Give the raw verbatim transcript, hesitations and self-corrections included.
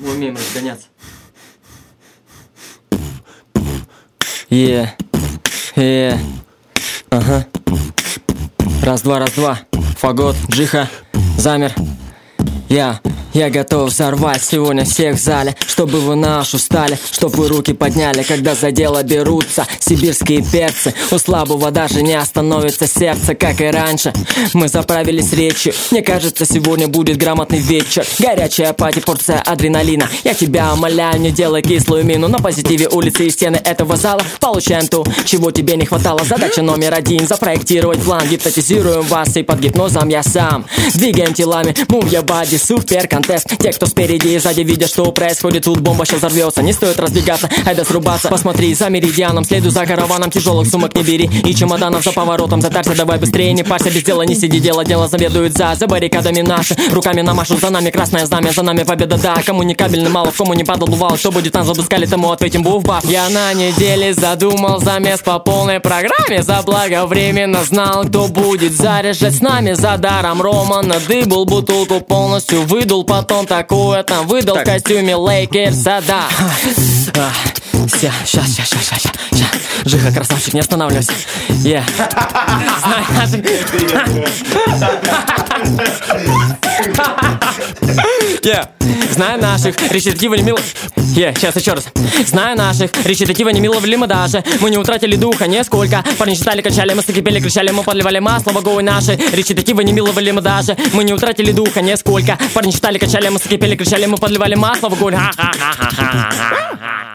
Мы умеем разгоняться. Е, е, ага. Раз-два, раз-два. Фагот, Джиха, замер. Я, я готов взорвать сегодня всех в зале, чтобы вы нашу стали, чтоб вы руки подняли, когда за дело берутся сибирские перцы. У слабого даже не остановится сердце, как и раньше. Мы заправились речью, мне кажется, сегодня будет грамотный вечер. Горячая пати, порция адреналина. Я тебя умоляю, не делай кислую мину. На позитиве улицы и стены этого зала получаем то, чего тебе не хватало. Задача номер один — запроектировать план. Гипнотизируем вас, и под гипнозом я сам. Двигаем телами, move your body, супер контест. Те, кто спереди и сзади, видят, что происходит. Тут бомба сейчас взорвется, не стоит разбегаться, айда срубаться. Посмотри за меридианом, следуй за караваном. Тяжелых сумок не бери и чемоданов за поворотом. Затарься, давай быстрее, не парься, без дела не сиди. Дело, дело заведует за, за баррикадами наши. Руками намашут, за нами красное знамя, за нами победа, да. Коммуникабельный мало, в кому не падал, бывало. Кто будет нас обыскали, тому ответим буф-баф. Я на неделе задумал замес по полной программе. Заблаговременно знал, кто будет заряжать с нами. За даром Рома надыбал бутылку полностью, выдул, потом такое там выдал в костюме Лейкерса, да. Все, сейчас, сейчас, сейчас, сейчас, сейчас. Жиха, красавчик, не останавливайся. Е. Знай наших... Е. Знаю наших, речитатива не мило... Е, сейчас еще раз. Знаю наших, речитатива не мило влимо даже. Мы не утратили духа нисколько. Парни читали, качали, мы закипели, кричали, мы подливали масло в огонь наши. Речитатива не мило влимо даже. Мы не утратили духа нисколько. Парни читали, качали, мы закипели, кричали, мы подливали масло в огонь. Ха-ха-ха-ха-ха-ха.